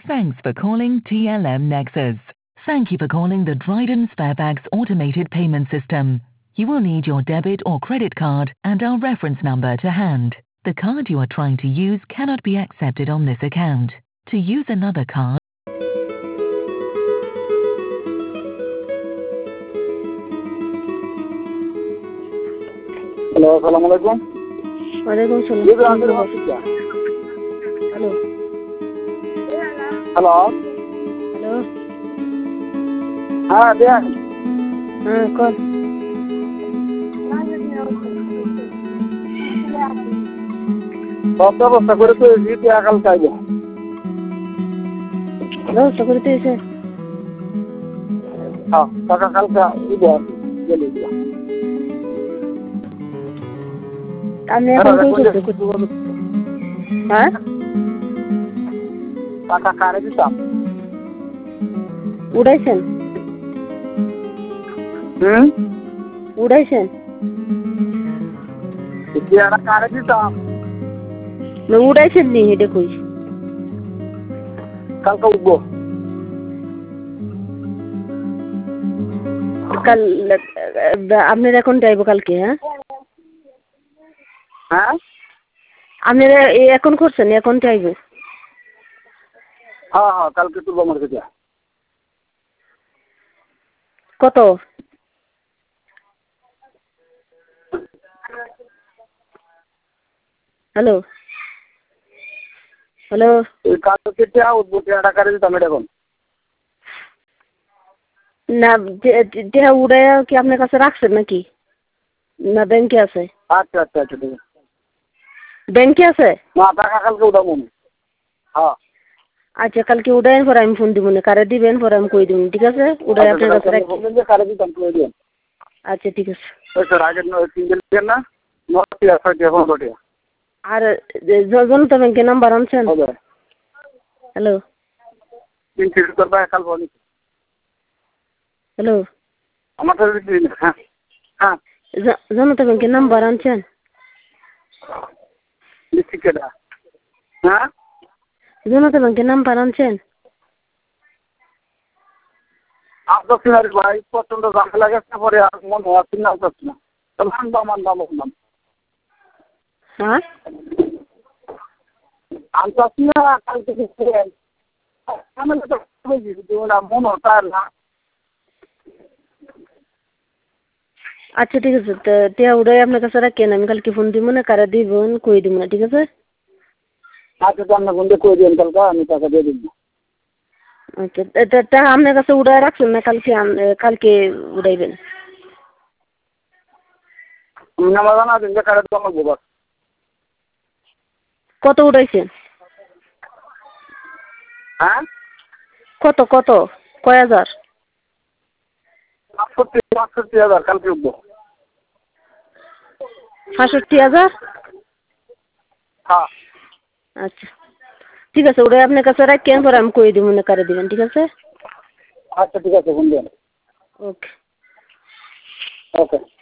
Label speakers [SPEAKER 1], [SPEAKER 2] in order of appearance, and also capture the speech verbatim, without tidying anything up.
[SPEAKER 1] Thanks for calling T L M Nexus. Thank you for calling the Dryden Sparebags automated payment system. You will need your debit or credit card and our reference number to hand. The card you are trying to use cannot be accepted on this account. To use another card.
[SPEAKER 2] Hello, assalamu alaikum.
[SPEAKER 3] Walaikum salam.
[SPEAKER 2] This is Amir Hospital.
[SPEAKER 3] Hello.
[SPEAKER 2] Hello.
[SPEAKER 3] Hello.
[SPEAKER 2] हाँ दिया
[SPEAKER 3] हाँ कौन?
[SPEAKER 2] कौन सा सकूरे तो इसी क्या कल चाहिए?
[SPEAKER 3] Hello, security এসে
[SPEAKER 2] हाँ, काका कल का इधर ये लीजिए।
[SPEAKER 3] আপনি এখন কই করতে? হ্যাঁ?
[SPEAKER 2] काका कारे दिताम।
[SPEAKER 3] উড়াইছেন?
[SPEAKER 2] হুম?
[SPEAKER 3] উড়াইছেন?
[SPEAKER 2] ইতিয়া না কারে দিতাম।
[SPEAKER 3] না উড়াইছেন নি এটা কই?
[SPEAKER 2] কালকে উঠবো।
[SPEAKER 3] কাল আপনার অ্যাকাউন্টে আইব কালকে হ্যাঁ?
[SPEAKER 2] হ্যাঁ?
[SPEAKER 3] আপনারা এই অ্যাকাউন্ট করছেন অ্যাকাউন্টে আইব?
[SPEAKER 2] হ্যাঁ হ্যাঁ কালকে তুলবো আমার কাছে।
[SPEAKER 3] কত? হ্যালো হ্যালো
[SPEAKER 2] এই কালকে টিয়া উঠবো টিয়াটা কারে দিতাম এটা এখন।
[SPEAKER 3] না যেটা উড়াইয়া কি আপনার কাছে রাখছেন নাকি না ব্যাংকে আছে?
[SPEAKER 2] আচ্ছা আচ্ছা আচ্ছা ঠিক আছে।
[SPEAKER 3] ব্যাংকে আছে?
[SPEAKER 2] না টাকা কালকে উঠাবো আমি। হ্যাঁ।
[SPEAKER 3] আচ্ছা কালকে উড়াইন পরে আমি ফোন দিব না কারে দিবেন পরে আমি কই দিব ঠিক আছে উড়াই আপনার কাছে রাখি।
[SPEAKER 2] কারে দিতাম তুই দিন।
[SPEAKER 3] আচ্ছা ঠিক আছে।
[SPEAKER 2] ওই স্যার আগে সিঙ্গেল দিন না নটি আছে এখন নটি।
[SPEAKER 3] আর জনতা ব্যাংকের নাম্বার আনছেন?
[SPEAKER 2] হবে।
[SPEAKER 3] হ্যালো
[SPEAKER 2] তিন সিটি করবা কাল বলি।
[SPEAKER 3] হ্যালো
[SPEAKER 2] আমার তো দিন হ্যাঁ হ্যাঁ
[SPEAKER 3] জনতা ব্যাংকের নাম্বার আনছেন?
[SPEAKER 2] লিখিকেটা হ্যাঁ
[SPEAKER 3] জনতা ব্যাংকের নাম্বার আনছেন?
[SPEAKER 2] আপনার সিনারি ভাই প্রচন্ড জামে লাগাচ্ছে পরে আর মন হওয়ার চিন্তা করছে না মানবা মানবা মানলাম
[SPEAKER 3] হ্যাঁ
[SPEAKER 2] আনছি না কালকে আমি তো মন হতা না।
[SPEAKER 3] আচ্ছা ঠিক আছে তো টিয়া উড়াই আপনার কাছে রাখেন আমি কালকে ফোন দিব না কারা দিবেন কই দিব না ঠিক আছে?
[SPEAKER 2] আচ্ছা তো আপনার বন্ধু কই দিন কালকে আমি টাকা দিয়ে দিব।
[SPEAKER 3] আচ্ছা এটা আপনার কাছে উড়াই রাখছেন না কালকে কালকে উড়াইবেন?
[SPEAKER 2] নামাজ না দিন যে কারে তোমার গোবর।
[SPEAKER 3] কত উড়াইছেন?
[SPEAKER 2] হ্যাঁ
[SPEAKER 3] কত কত কয় হাজার?
[SPEAKER 2] পাঁচষট্টি পাঁচষট্টি হাজার কালকে উঠবো।
[SPEAKER 3] সাতষট্টি হাজার?
[SPEAKER 2] হ্যাঁ
[SPEAKER 3] আচ্ছা ঠিক আছে ওটাই আপনার কাছে রাখেন পরে আমি কই দিব না কারে দিবেন ঠিক আছে?
[SPEAKER 2] আচ্ছা ঠিক আছে ফোন দেন।
[SPEAKER 3] ওকে
[SPEAKER 2] ওকে।